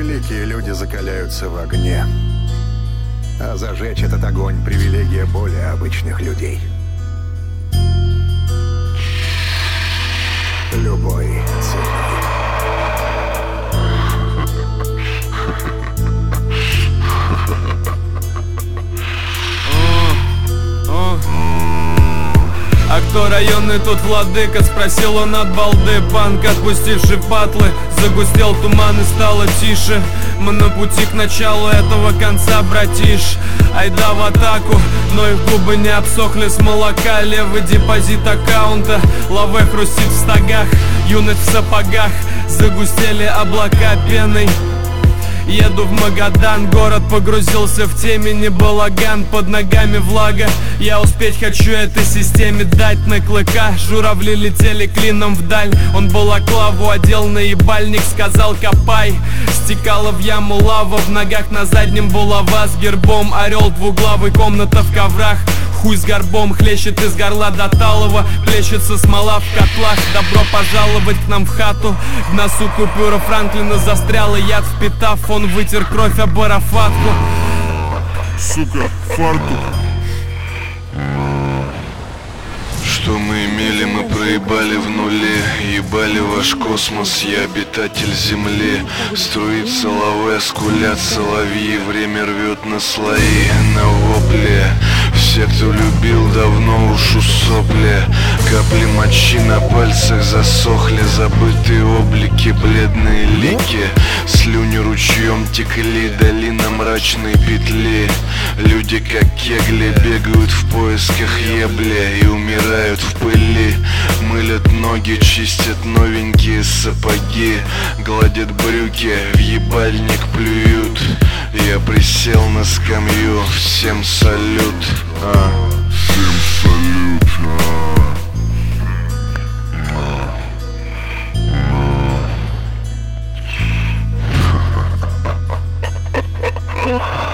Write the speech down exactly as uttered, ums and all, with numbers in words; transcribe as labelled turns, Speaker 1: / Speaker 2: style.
Speaker 1: Великие люди закаляются в огне. А зажечь этот огонь — привилегия более обычных людей. Любой ценой.
Speaker 2: А кто районный, тот владыка? Спросил он от балды. Панк, отпустивший патлы, загустел туман и стало тише. Мы на пути к началу этого конца, братиш. Айда в атаку, но их губы не обсохли с молока. Левый депозит аккаунта, лаве хрустит в стогах. Юность в сапогах, загустели облака пеной. Еду в Магадан, город погрузился в темени, балаган, под ногами влага. Я успеть хочу этой системе дать на клыка. Журавли летели клином вдаль. Он балаклаву одел на ебальник, сказал копай. Стекала в яму лава, в ногах на заднем булава с гербом. Орел двуглавый, комната в коврах. Хуй с горбом хлещет из горла до талого. Плещется смола в котлах. Добро пожаловать к нам в хату. В носу купюра Франклина застряла, яд впитав. Он вытер кровь об арафатку.
Speaker 3: Сука, фартук.
Speaker 4: Что мы имели, мы проебали в нуле. Ебали ваш космос, я обитатель земли. Струится лаве, скулят соловьи. Время рвет на слои, на вопле. Все, кто любил, давно уж усопли. Капли мочи на пальцах засохли. Забытые облики, бледные лики. Слюни ручьем текли, долина мрачной петли. Люди, как кегли, бегают в поисках ебли и умирают в пыли. Мылят ноги, чистят новенькие сапоги. Гладят брюки, в ебальник плюют. Я присел на скамью, всем салют, а.
Speaker 3: Всем салют, а.